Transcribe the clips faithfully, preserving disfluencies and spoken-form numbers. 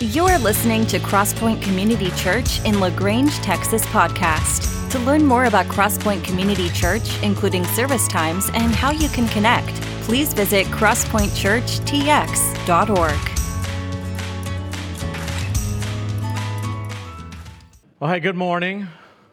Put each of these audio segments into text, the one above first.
You're listening to Crosspoint Community Church in LaGrange, Texas podcast. To learn more about Crosspoint Community Church, including service times and how you can connect, please visit crosspoint church t x dot org. Well, hey, good morning.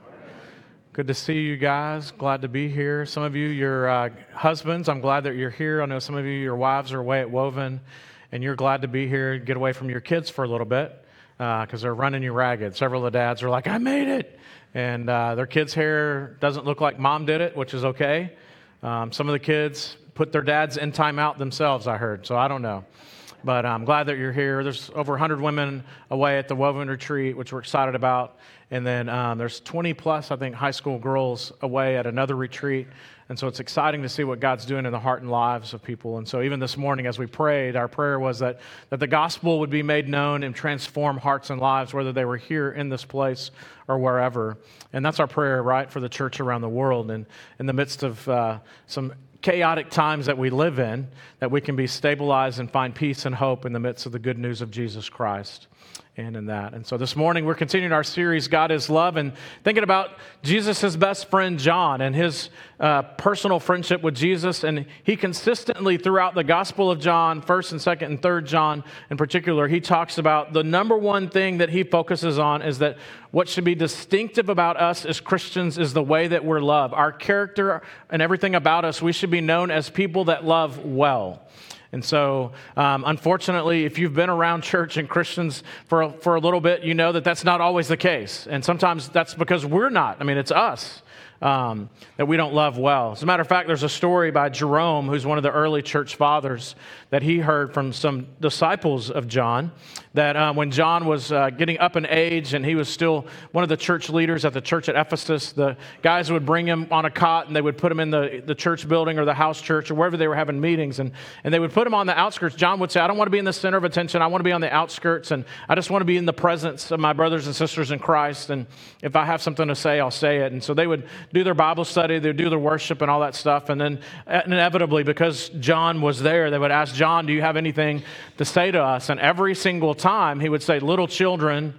Good to see you guys. Glad to be here. Some of you, your uh, husbands, I'm glad that you're here. I know some of you, your wives are away at Woven, and you're glad to be here, get away from your kids for a little bit because uh, they're running you ragged. Several of the dads are like, I made it. And uh, their kids' hair doesn't look like mom did it, which is okay. Um, some of the kids put their dads in timeout themselves, I heard, so I don't know. But I'm glad that you're here. There's over one hundred women away at the Woven Retreat, which we're excited about. And then um, there's twenty plus, I think, high school girls away at another retreat. And so it's exciting to see what God's doing in the heart and lives of people. And so even this morning as we prayed, our prayer was that, that the gospel would be made known and transform hearts and lives, whether they were here in this place or wherever. And that's our prayer, right, for the church around the world. And in the midst of uh, some chaotic times that we live in, that we can be stabilized and find peace and hope in the midst of the good news of Jesus Christ. And in that. And so this morning we're continuing our series, God is Love, and thinking about Jesus' best friend, John, and his uh, personal friendship with Jesus. And he consistently, throughout the Gospel of John, first and second and third John in particular, he talks about the number one thing that he focuses on is that what should be distinctive about us as Christians is the way that we're loved. Our character and everything about us, we should be known as people that love well. And so, um, unfortunately, if you've been around church and Christians for a, for a little bit, you know that that's not always the case. And sometimes that's because we're not. I mean, it's us um, that we don't love well. As a matter of fact, there's a story by Jerome, who's one of the early church fathers, that he heard from some disciples of John, that uh, when John was uh, getting up in age and he was still one of the church leaders at the church at Ephesus, the guys would bring him on a cot and they would put him in the, the church building or the house church or wherever they were having meetings, and, and they would put him on the outskirts. John would say, I don't want to be in the center of attention. I want to be on the outskirts, and I just want to be in the presence of my brothers and sisters in Christ, and if I have something to say, I'll say it. And so they would do their Bible study, they would do their worship and all that stuff, and then inevitably, because John was there, they would ask, John, do you have anything to say to us? And every single time he would say, little children,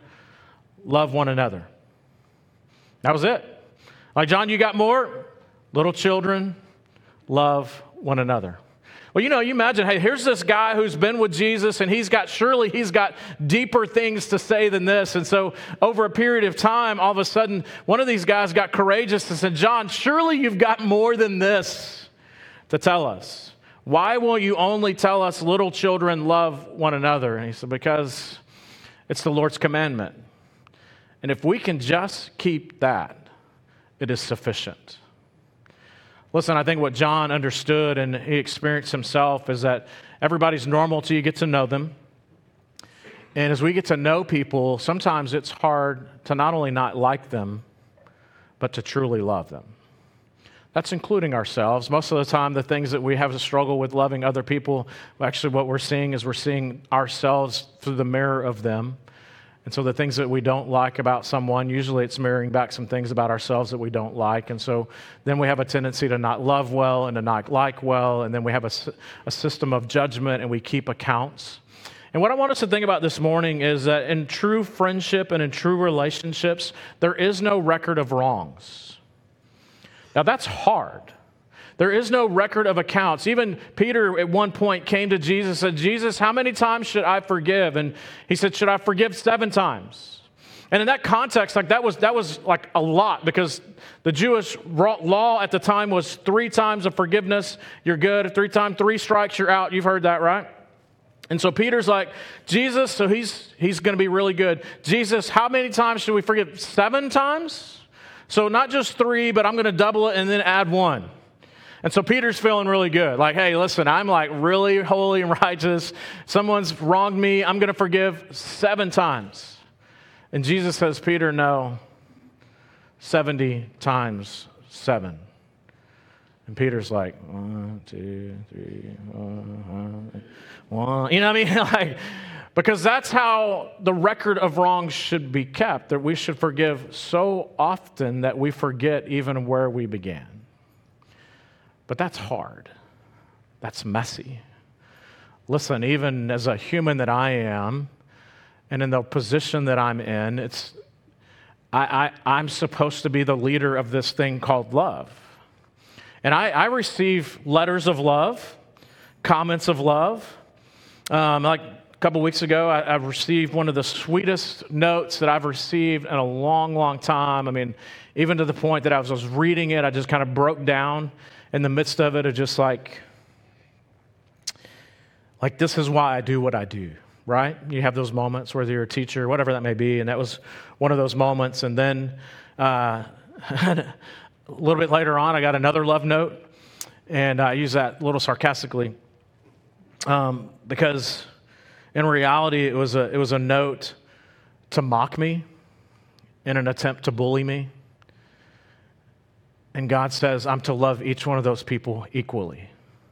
love one another. That was it. Like, John, you got more? Little children, love one another. Well, you know, you imagine, hey, here's this guy who's been with Jesus, and he's got, surely he's got deeper things to say than this. And so over a period of time, all of a sudden, one of these guys got courageous and said, John, surely you've got more than this to tell us. Why will you only tell us little children love one another? And he said, because it's the Lord's commandment. And if we can just keep that, it is sufficient. Listen, I think what John understood and he experienced himself is that everybody's normal till you get to know them. And as we get to know people, sometimes it's hard to not only not like them, but to truly love them. That's including ourselves. Most of the time, the things that we have to struggle with loving other people, actually what we're seeing is we're seeing ourselves through the mirror of them. And so the things that we don't like about someone, usually it's mirroring back some things about ourselves that we don't like. And so then we have a tendency to not love well and to not like well. And then we have a, a system of judgment and we keep accounts. And what I want us to think about this morning is that in true friendship and in true relationships, there is no record of wrongs. Now, that's hard. There is no record of accounts. Even Peter at one point came to Jesus and said, Jesus, how many times should I forgive? And he said, should I forgive seven times? And in that context, like that was that was like a lot, because the Jewish law at the time was three times of forgiveness, you're good. Three times, three strikes, you're out. You've heard that, right? And so Peter's like, Jesus, so he's he's going to be really good. Jesus, how many times should we forgive? Seven times? So not just three, but I'm going to double it and then add one. And so Peter's feeling really good. Like, hey, listen, I'm like really holy and righteous. Someone's wronged me. I'm going to forgive seven times. And Jesus says, Peter, no, seventy times seven. And Peter's like, one, two, three, one, one. You know what I mean? Like, because that's how the record of wrongs should be kept, that we should forgive so often that we forget even where we began. But that's hard. That's messy. Listen, even as a human that I am, and in the position that I'm in, it's I, I, I'm supposed to be the leader of this thing called love. And I, I receive letters of love, comments of love. Um, like a couple weeks ago, I, I've received one of the sweetest notes that I've received in a long, long time. I mean, even to the point that I was, I was reading it, I just kind of broke down in the midst of it, of just like, like this is why I do what I do. Right? You have those moments, whether you're a teacher, whatever that may be, and that was one of those moments. And then uh, a little bit later on, I got another love note, and I use that a little sarcastically um, because in reality, it was a it was a note to mock me in an attempt to bully me. And God says, I'm to love each one of those people equally.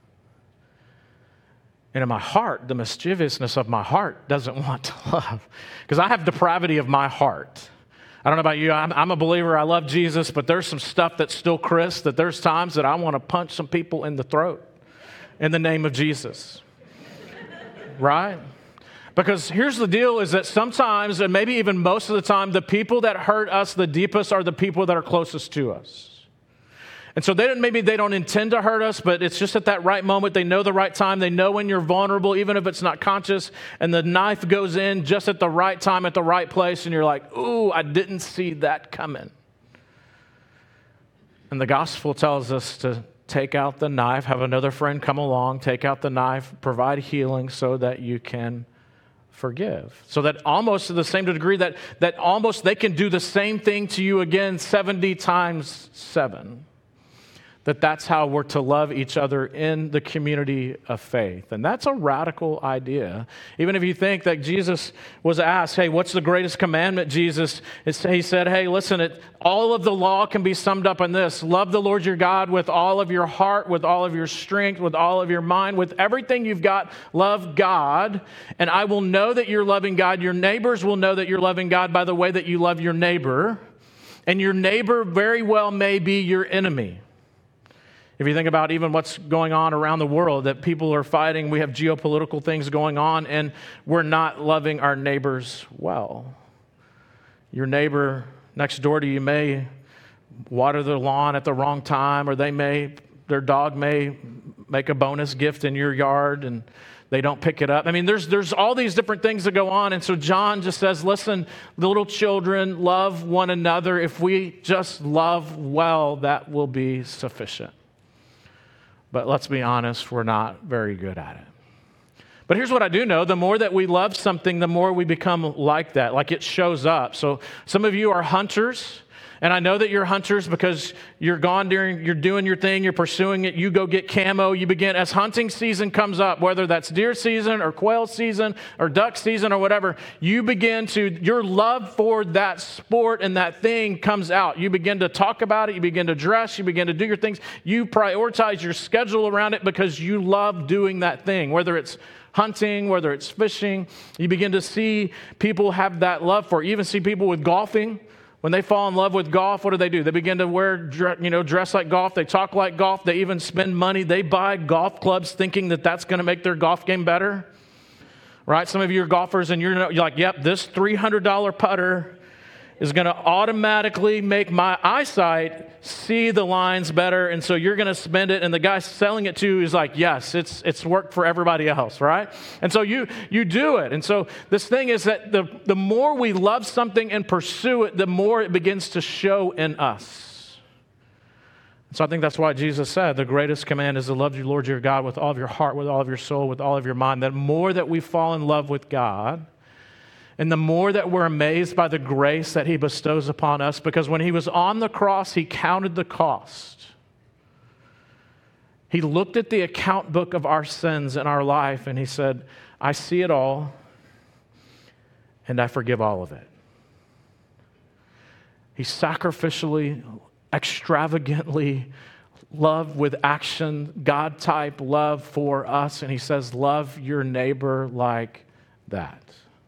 And in my heart, the mischievousness of my heart doesn't want to love. Because I have depravity of my heart. I don't know about you. I'm, I'm a believer. I love Jesus. But there's some stuff that's still Chris, that there's times that I want to punch some people in the throat in the name of Jesus. Right? Because here's the deal is that sometimes, and maybe even most of the time, the people that hurt us the deepest are the people that are closest to us. And so they don't, maybe they don't intend to hurt us, but it's just at that right moment. They know the right time. They know when you're vulnerable, even if it's not conscious. And the knife goes in just at the right time, at the right place. And you're like, ooh, I didn't see that coming. And the gospel tells us to take out the knife, have another friend come along, take out the knife, provide healing so that you can forgive. So that almost to the same degree that, that almost they can do the same thing to you again seventy times seven. That that's how we're to love each other in the community of faith. And that's a radical idea. Even if you think that Jesus was asked, hey, what's the greatest commandment, Jesus? It's, he said, hey, listen, it, all of the law can be summed up in this. Love the Lord your God with all of your heart, with all of your strength, with all of your mind, with everything you've got. Love God. And I will know that you're loving God. Your neighbors will know that you're loving God by the way that you love your neighbor. And your neighbor very well may be your enemy. If you think about even what's going on around the world, that people are fighting, we have geopolitical things going on, and we're not loving our neighbors well. Your neighbor next door to you may water their lawn at the wrong time, or they may, their dog may make a bonus gift in your yard, and they don't pick it up. I mean, there's there's all these different things that go on, and so John just says, listen, little children, love one another. If we just love well, that will be sufficient. But let's be honest, we're not very good at it. But here's what I do know. The more that we love something, the more we become like that, like it shows up. So some of you are hunters, and I know that you're hunters because you're gone during, you're doing your thing, you're pursuing it, you go get camo, you begin, as hunting season comes up, whether that's deer season or quail season or duck season or whatever, you begin to, your love for that sport and that thing comes out. You begin to talk about it, you begin to dress, you begin to do your things, you prioritize your schedule around it because you love doing that thing, whether it's hunting, whether it's fishing. You begin to see people have that love for it. You even see people with golfing. When they fall in love with golf, what do they do? They begin to wear, you know, dress like golf. They talk like golf. They even spend money. They buy golf clubs thinking that that's going to make their golf game better. Right? Some of you are golfers and you're, you're like, yep, this three hundred dollars putter is going to automatically make my eyesight see the lines better. And so you're going to spend it. And the guy selling it to you is like, yes, it's it's worked for everybody else, right? And so you you do it. And so this thing is that the, the more we love something and pursue it, the more it begins to show in us. So I think that's why Jesus said the greatest command is to love your Lord your God with all of your heart, with all of your soul, with all of your mind. The more that we fall in love with God, and the more that we're amazed by the grace that he bestows upon us, because when he was on the cross, he counted the cost. He looked at the account book of our sins in our life, and he said, I see it all, and I forgive all of it. He sacrificially, extravagantly loved with action, God-type love for us, and he says, love your neighbor like that.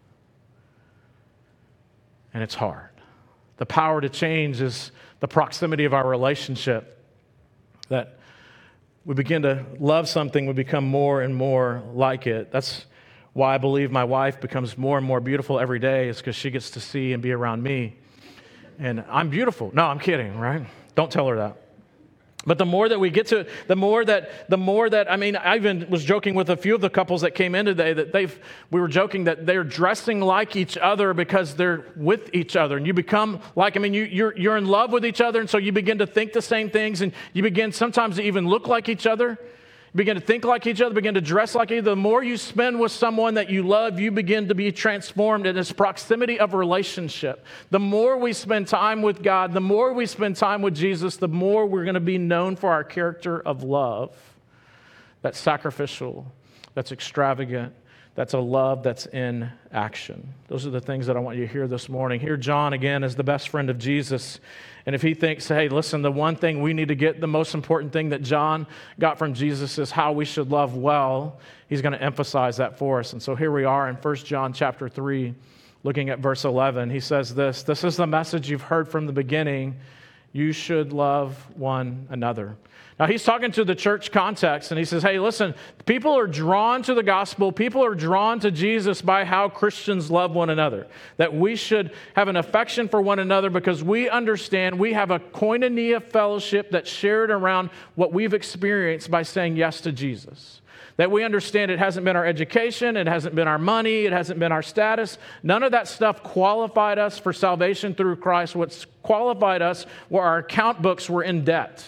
And it's hard. The power to change is the proximity of our relationship. That we begin to love something, we become more and more like it. That's Why I believe my wife becomes more and more beautiful every day is because she gets to see and be around me. And I'm beautiful. No, I'm kidding, right? Don't tell her that. But the more that we get to, the more that, the more that, I mean, I even was joking with a few of the couples that came in today that they've, we were joking that they're dressing like each other because they're with each other. And you become like, I mean, you, you're, you're in love with each other. And so you begin to think the same things, and you begin sometimes to even look like each other. Begin to think like each other, begin to dress like each other. The more you spend with someone that you love, you begin to be transformed in this proximity of relationship. The more we spend time with God, the more we spend time with Jesus, the more we're going to be known for our character of love. That's sacrificial, that's extravagant, that's a love that's in action. Those are the things that I want you to hear this morning. Here, John, again, is the best friend of Jesus. And if he thinks, hey, listen, the one thing we need to get, the most important thing that John got from Jesus is how we should love well, he's going to emphasize that for us. And so here we are in First John chapter three, looking at verse eleven. He says this, this is the message you've heard from the beginning. You should love one another. Now, he's talking to the church context, and he says, hey, listen, people are drawn to the gospel. People are drawn to Jesus by how Christians love one another, that we should have an affection for one another because we understand we have a koinonia fellowship that's shared around what we've experienced by saying yes to Jesus. That we understand it hasn't been our education, it hasn't been our money, it hasn't been our status. None of that stuff qualified us for salvation through Christ. What's qualified us were our account books were in debt.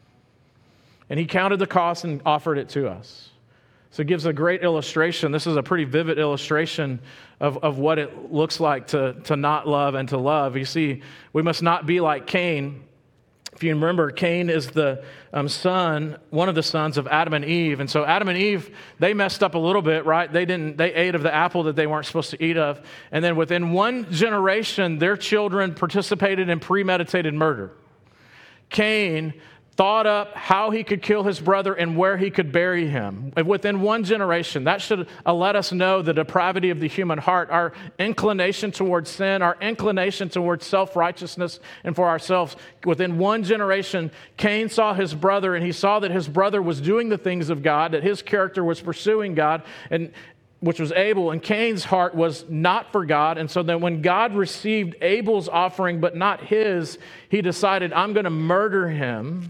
And he counted the cost and offered it to us. So it gives a great illustration. This is a pretty vivid illustration of, of what it looks like to, to not love and to love. You see, we must not be like Cain. If you remember, Cain is the um, son, one of the sons of Adam and Eve. And so Adam and Eve, they messed up a little bit, right? They didn't, they ate of the apple that they weren't supposed to eat of. And then within one generation, their children participated in premeditated murder. Cain thought up how he could kill his brother and where he could bury him. Within one generation, that should let us know the depravity of the human heart, our inclination towards sin, our inclination towards self-righteousness and for ourselves. Within one generation, Cain saw his brother, and he saw that his brother was doing the things of God, that his character was pursuing God, and which was Abel, and Cain's heart was not for God. And so then when God received Abel's offering but not his, he decided, I'm going to murder him.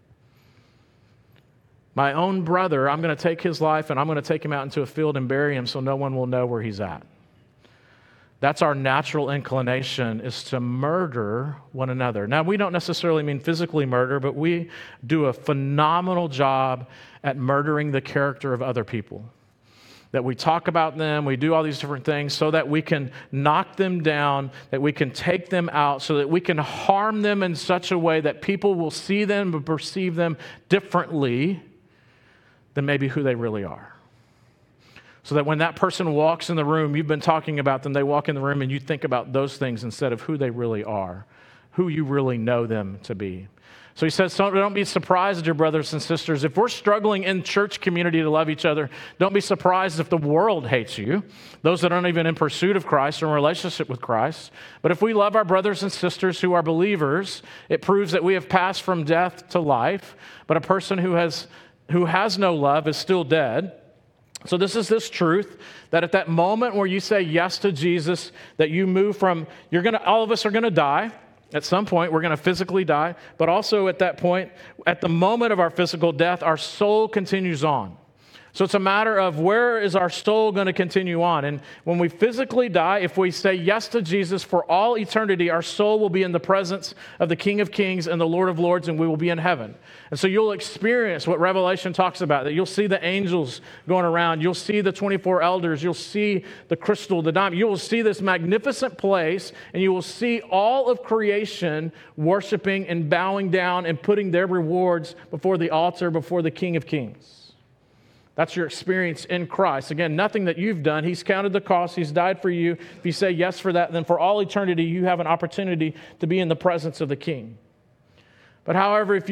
My own brother, I'm going to take his life and I'm going to take him out into a field and bury him so no one will know where he's at. That's our natural inclination, is to murder one another. Now, we don't necessarily mean physically murder, but we do a phenomenal job at murdering the character of other people. That we talk about them, we do all these different things so that we can knock them down, that we can take them out, so that we can harm them in such a way that people will see them and perceive them differently than maybe who they really are. So that when that person walks in the room, you've been talking about them, they walk in the room and you think about those things instead of who they really are, who you really know them to be. So he says, so don't be surprised, dear brothers and sisters. If we're struggling in church community to love each other, don't be surprised if the world hates you, those that aren't even in pursuit of Christ or in relationship with Christ. But if we love our brothers and sisters who are believers, it proves that we have passed from death to life. But a person who has who has no love is still dead. So this is this truth, that at that moment where you say yes to Jesus, that you move from, you're going to, all of us are going to die. At some point, we're going to physically die. But also at that point, at the moment of our physical death, our soul continues on. So it's a matter of where is our soul going to continue on. And when we physically die, if we say yes to Jesus for all eternity, our soul will be in the presence of the King of Kings and the Lord of Lords, and we will be in heaven. And so you'll experience what Revelation talks about, that you'll see the angels going around. You'll see the twenty-four elders. You'll see the crystal, the diamond. You will see this magnificent place, and you will see all of creation worshiping and bowing down and putting their rewards before the altar, before the King of Kings. That's your experience in Christ. Again, nothing that you've done. He's counted the cost. He's died for you. If you say yes for that, then for all eternity, you have an opportunity to be in the presence of the King. But however, if you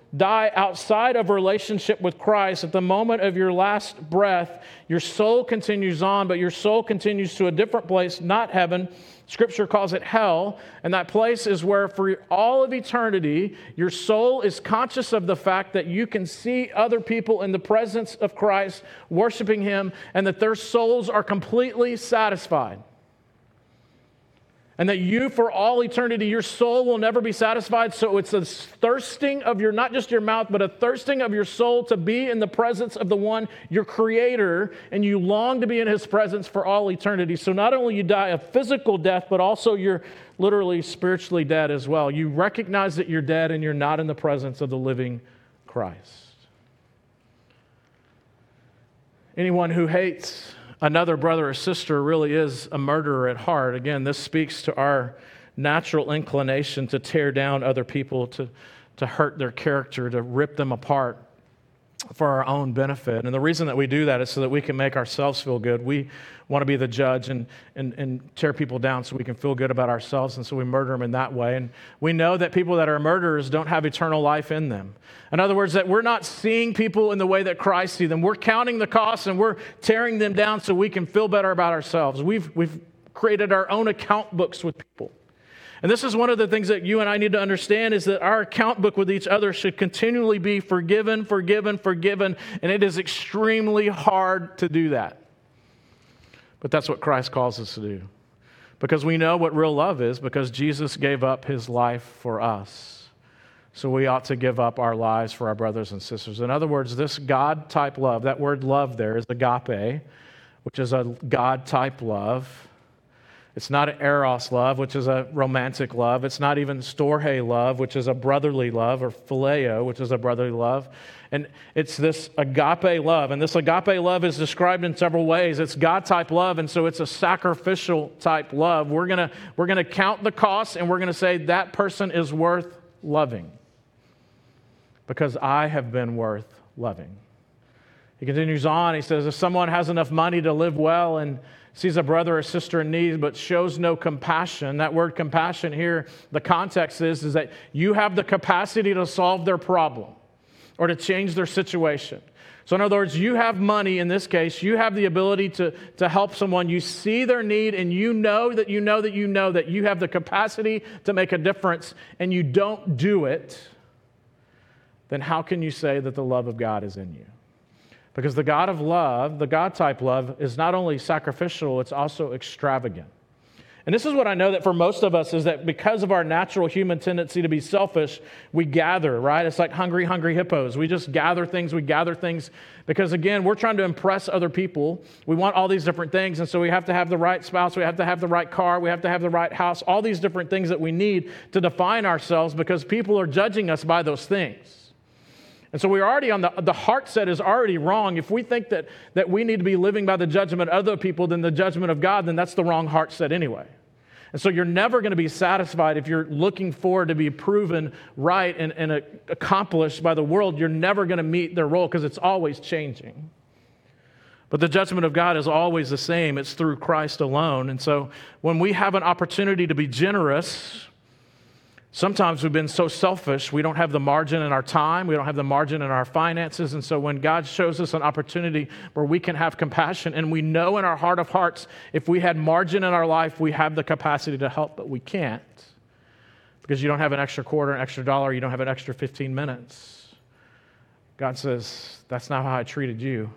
die outside of relationship with Christ, at the moment of your last breath, your soul continues on, but your soul continues to a different place, not heaven. Scripture calls it hell, and that place is where for all of eternity, your soul is conscious of the fact that you can see other people in the presence of Christ, worshiping Him, and that their souls are completely satisfied. And that you, for all eternity, your soul will never be satisfied. So it's a thirsting of your, not just your mouth, but a thirsting of your soul to be in the presence of the one, your Creator, and you long to be in His presence for all eternity. So not only you die a physical death, but also you're literally spiritually dead as well. You recognize that you're dead and you're not in the presence of the living Christ. Anyone who hates another brother or sister really is a murderer at heart. Again, this speaks to our natural inclination to tear down other people, to, to hurt their character, to rip them apart for our own benefit. And the reason that we do that is so that we can make ourselves feel good. We want to be the judge and, and, and tear people down so we can feel good about ourselves, and so we murder them in that way. And we know that people that are murderers don't have eternal life in them. In other words, that we're not seeing people in the way that Christ sees them. We're counting the costs and we're tearing them down so we can feel better about ourselves. We've, we've created our own account books with people. And this is one of the things that you and I need to understand, is that our account book with each other should continually be forgiven, forgiven, forgiven, and it is extremely hard to do that. But that's what Christ calls us to do. Because we know what real love is, because Jesus gave up His life for us. So we ought to give up our lives for our brothers and sisters. In other words, this God-type love, that word love there is agape, which is a God-type love. It's not an eros love, which is a romantic love. It's not even storge love, which is a brotherly love, or phileo, which is a brotherly love. And it's this agape love. And this agape love is described in several ways. It's God-type love, and so it's a sacrificial type love. We're going to we're going to count the costs, and we're going to say that person is worth loving because I have been worth loving. He continues on. He says, if someone has enough money to live well and sees a brother or sister in need but shows no compassion, that word compassion here, the context is, is that you have the capacity to solve their problem or to change their situation. So in other words, you have money in this case, you have the ability to, to help someone, you see their need, and you know that you know that you know that you have the capacity to make a difference, and you don't do it, then how can you say that the love of God is in you? Because the God of love, the God-type love, is not only sacrificial, it's also extravagant. And this is what I know that for most of us is that because of our natural human tendency to be selfish, we gather, right? It's like hungry, hungry hippos. We just gather things, we gather things because, again, we're trying to impress other people. We want all these different things, and so we have to have the right spouse, we have to have the right car, we have to have the right house, all these different things that we need to define ourselves because people are judging us by those things. And so we're already on the, the heart set is already wrong. If we think that, that we need to be living by the judgment of other people than the judgment of God, then that's the wrong heart set anyway. And so you're never going to be satisfied if you're looking forward to be proven right and, and uh, accomplished by the world. You're never going to meet their role because it's always changing. But the judgment of God is always the same. It's through Christ alone. And so when we have an opportunity to be generous, sometimes we've been so selfish, we don't have the margin in our time, we don't have the margin in our finances, and so when God shows us an opportunity where we can have compassion, and we know in our heart of hearts, if we had margin in our life, we have the capacity to help, but we can't. Because you don't have an extra quarter, an extra dollar, you don't have an extra fifteen minutes. God says, that's not how I treated you.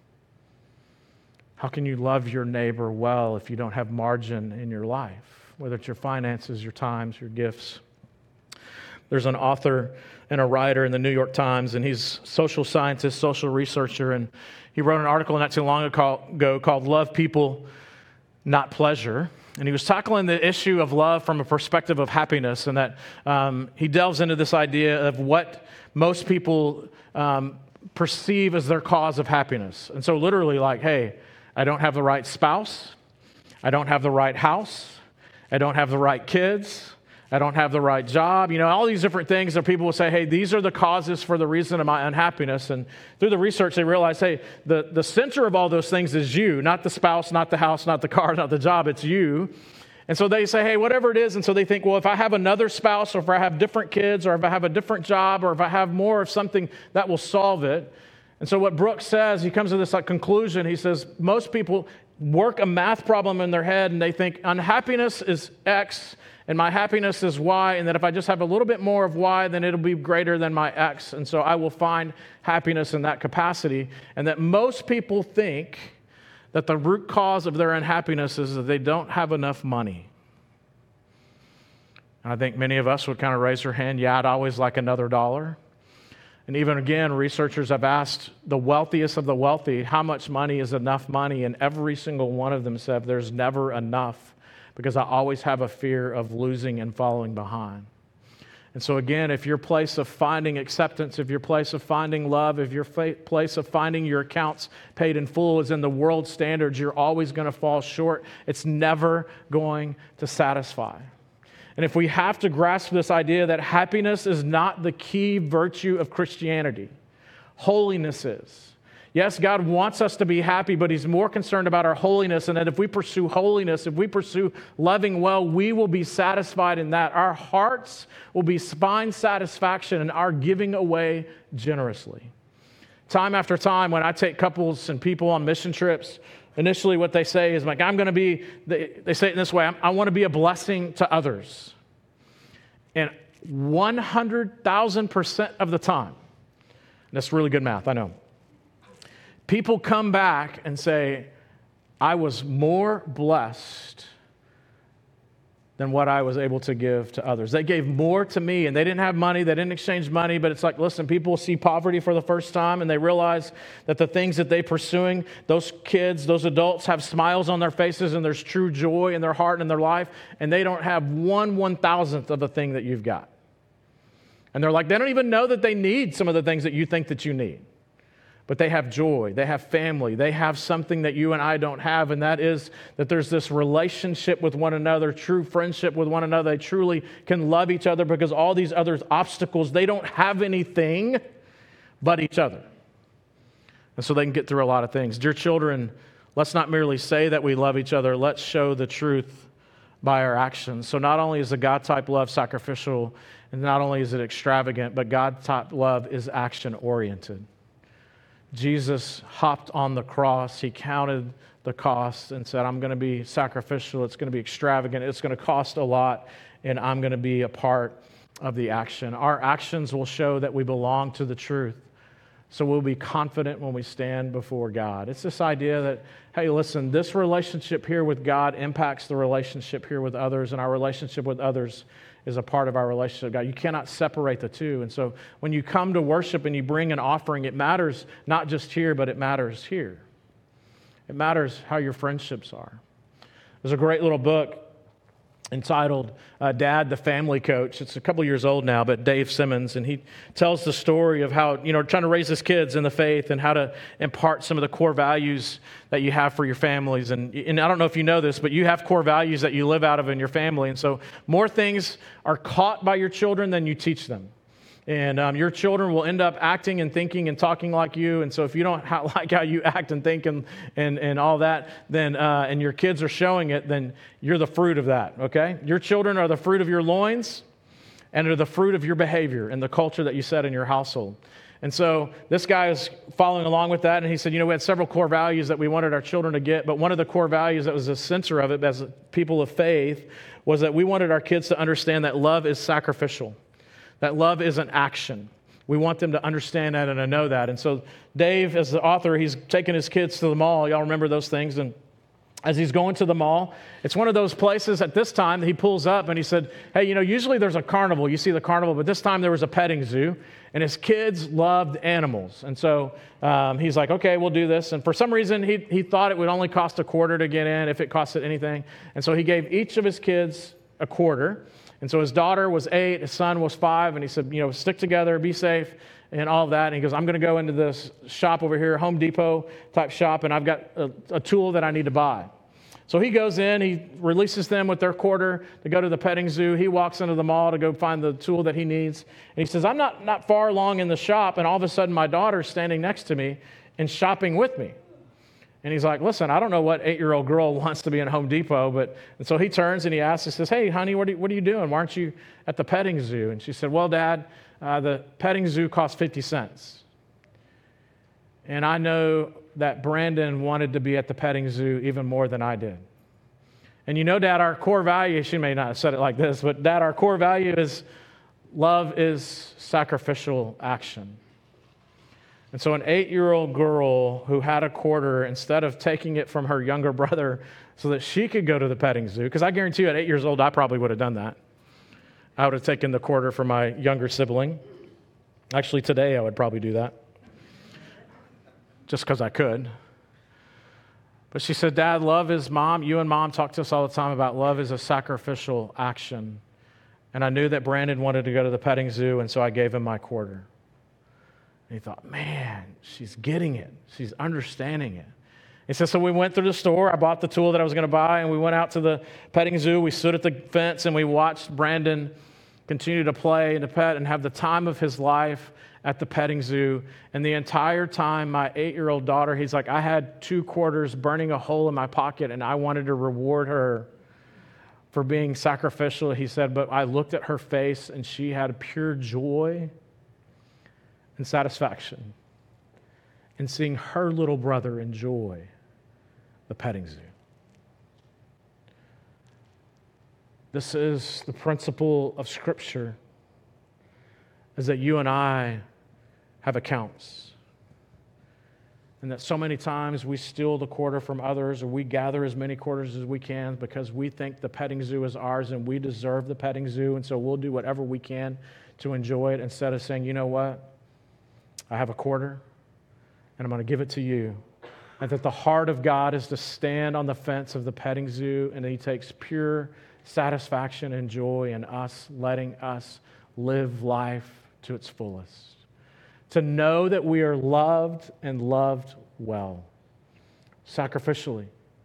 How can you love your neighbor well if you don't have margin in your life? Whether it's your finances, your times, your gifts. There's an author and a writer in the New York Times, and he's a social scientist, social researcher, and he wrote an article not too long ago called Love People, Not Pleasure. And he was tackling the issue of love from a perspective of happiness, and that um, he delves into this idea of what most people um, perceive as their cause of happiness. And so literally like, hey, I don't have the right spouse, I don't have the right house, I don't have the right kids, I don't have the right job, you know, all these different things that people will say, hey, these are the causes for the reason of my unhappiness. And through the research, they realize, hey, the, the center of all those things is you, not the spouse, not the house, not the car, not the job, it's you. And so they say, hey, whatever it is. And so they think, well, if I have another spouse, or if I have different kids, or if I have a different job, or if I have more of something, that will solve it. And so what Brooks says, he comes to this like conclusion. He says, most people work a math problem in their head, and they think unhappiness is X, and my happiness is Y, and that if I just have a little bit more of Y, then it'll be greater than my X. And so I will find happiness in that capacity. And that most people think that the root cause of their unhappiness is that they don't have enough money. And I think many of us would kind of raise our hand, yeah, I'd always like another dollar. And even again, researchers have asked the wealthiest of the wealthy, how much money is enough money? And every single one of them said, there's never enough, because I always have a fear of losing and falling behind. And so again, if your place of finding acceptance, if your place of finding love, if your fa- place of finding your accounts paid in full is in the world standards, you're always going to fall short. It's never going to satisfy. And if we have to grasp this idea that happiness is not the key virtue of Christianity, holiness is. Yes, God wants us to be happy, but He's more concerned about our holiness, and that if we pursue holiness, if we pursue loving well, we will be satisfied in that. Our hearts will be find satisfaction in our giving away generously. Time after time, when I take couples and people on mission trips, initially what they say is like, I'm going to be, they, they say it in this way, I want to be a blessing to others. And one hundred thousand percent of the time, that's really good math, I know, people come back and say, I was more blessed than what I was able to give to others. They gave more to me, and they didn't have money, they didn't exchange money, but it's like, listen, people see poverty for the first time, and they realize that the things that they're pursuing, those kids, those adults have smiles on their faces, and there's true joy in their heart and in their life, and they don't have one one-thousandth of the thing that you've got. And they're like, they don't even know that they need some of the things that you think that you need. But they have joy, they have family, they have something that you and I don't have, and that is that there's this relationship with one another, true friendship with one another. They truly can love each other because all these other obstacles, they don't have anything but each other. And so they can get through a lot of things. Dear children, let's not merely say that we love each other, let's show the truth by our actions. So not only is the God-type love sacrificial, and not only is it extravagant, but God-type love is action-oriented. Jesus hopped on the cross. He counted the cost and said, I'm going to be sacrificial. It's going to be extravagant. It's going to cost a lot, and I'm going to be a part of the action. Our actions will show that we belong to the truth. So we'll be confident when we stand before God. It's this idea that, hey, listen, this relationship here with God impacts the relationship here with others, and our relationship with others is a part of our relationship with God. You cannot separate the two. And so when you come to worship and you bring an offering, it matters not just here, but it matters here. It matters how your friendships are. There's a great little book entitled uh, Dad, the Family Coach. It's a couple years old now, but Dave Simmons, and he tells the story of how, you know, trying to raise his kids in the faith and how to impart some of the core values that you have for your families. And, and I don't know if you know this, but you have core values that you live out of in your family. And so more things are caught by your children than you teach them. And um, your children will end up acting and thinking and talking like you. And so if you don't ha- like how you act and think and and, and all that, then uh, and your kids are showing it, then you're the fruit of that, okay? Your children are the fruit of your loins and are the fruit of your behavior and the culture that you set in your household. And so this guy is following along with that, and he said, you know, we had several core values that we wanted our children to get, but one of the core values that was the center of it as people of faith was that we wanted our kids to understand that love is sacrificial. That love is an action. We want them to understand that and to know that. And so Dave, as the author, he's taking his kids to the mall. Y'all remember those things? And as he's going to the mall, it's one of those places at this time that he pulls up and he said, hey, you know, usually there's a carnival. You see the carnival, but this time there was a petting zoo. And his kids loved animals. And so um, he's like, okay, we'll do this. And for some reason, he, he thought it would only cost a quarter to get in if it costed anything. And so he gave each of his kids a quarter. And so his daughter was eight, his son was five, and he said, you know, stick together, be safe, and all of that. And he goes, I'm going to go into this shop over here, Home Depot type shop, and I've got a, a tool that I need to buy. So he goes in, he releases them with their quarter to go to the petting zoo. He walks into the mall to go find the tool that he needs. And he says, I'm not, not far along in the shop, and all of a sudden my daughter's standing next to me and shopping with me. And he's like, listen, I don't know what eight-year-old girl wants to be in Home Depot, but, and so he turns and he asks, he says, hey, honey, what are you, what are you doing? Why aren't you at the petting zoo? And she said, well, Dad, uh, the petting zoo costs fifty cents. And I know that Brandon wanted to be at the petting zoo even more than I did. And you know, Dad, our core value, she may not have said it like this, but Dad, our core value is love is sacrificial action. And so an eight-year-old girl who had a quarter, instead of taking it from her younger brother so that she could go to the petting zoo, because I guarantee you at eight years old, I probably would have done that. I would have taken the quarter from my younger sibling. Actually, today I would probably do that, just because I could. But she said, Dad, love is, Mom, you and Mom talk to us all the time about love is a sacrificial action. And I knew that Brandon wanted to go to the petting zoo, and so I gave him my quarter. And he thought, man, she's getting it. She's understanding it. He said, so we went through the store. I bought the tool that I was going to buy, and we went out to the petting zoo. We stood at the fence, and we watched Brandon continue to play and to pet and have the time of his life at the petting zoo. And the entire time, my eight-year-old daughter, he's like, I had two quarters burning a hole in my pocket, and I wanted to reward her for being sacrificial. He said, but I looked at her face, and she had pure joy and satisfaction in seeing her little brother enjoy the petting zoo. This is the principle of Scripture, is that you and I have accounts. And that so many times we steal the quarter from others, or we gather as many quarters as we can because we think the petting zoo is ours and we deserve the petting zoo, and so we'll do whatever we can to enjoy it instead of saying, you know what? I have a quarter, and I'm going to give it to you. And that the heart of God is to stand on the fence of the petting zoo, and He takes pure satisfaction and joy in us, letting us live life to its fullest. To know that we are loved and loved well, sacrificially,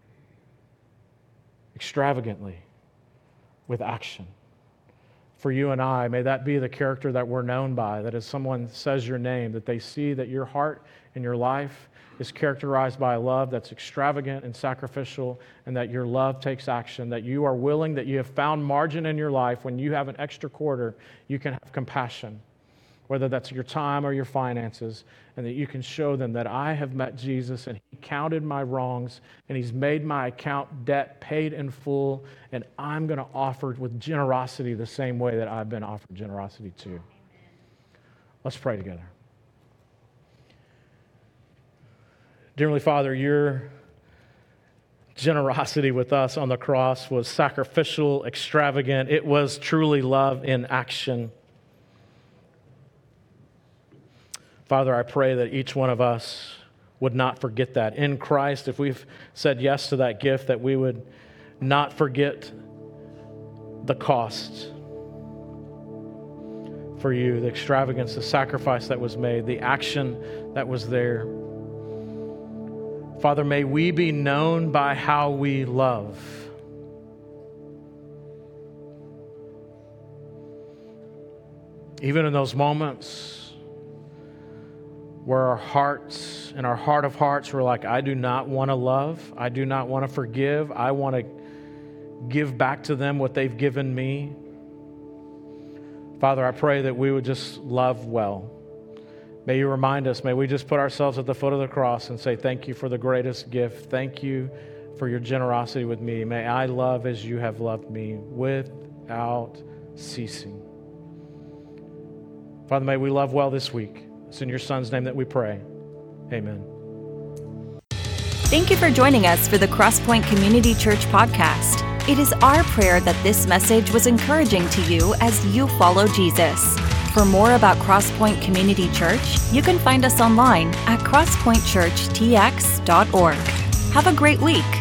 extravagantly, with action. For you and I, may that be the character that we're known by, that as someone says your name, that they see that your heart and your life is characterized by a love that's extravagant and sacrificial, and that your love takes action, that you are willing, that you have found margin in your life when you have an extra quarter, you can have compassion, whether that's your time or your finances, and that you can show them that I have met Jesus and He counted my wrongs and He's made my account debt paid in full, and I'm going to offer with generosity the same way that I've been offered generosity too. Let's pray together. Dear Heavenly Father, your generosity with us on the cross was sacrificial, extravagant. It was truly love in action. Father, I pray that each one of us would not forget that. In Christ, if we've said yes to that gift, that we would not forget the cost for you, the extravagance, the sacrifice that was made, the action that was there. Father, may we be known by how we love. Even in those moments where our hearts, in our heart of hearts, we're like, I do not want to love. I do not want to forgive. I want to give back to them what they've given me. Father, I pray that we would just love well. May you remind us, may we just put ourselves at the foot of the cross and say, thank you for the greatest gift. Thank you for your generosity with me. May I love as you have loved me without ceasing. Father, may we love well this week. It's in your Son's name that we pray. Amen. Thank you for joining us for the Crosspoint Community Church podcast. It is our prayer that this message was encouraging to you as you follow Jesus. For more about Crosspoint Community Church, you can find us online at crosspoint church t x dot org. Have a great week.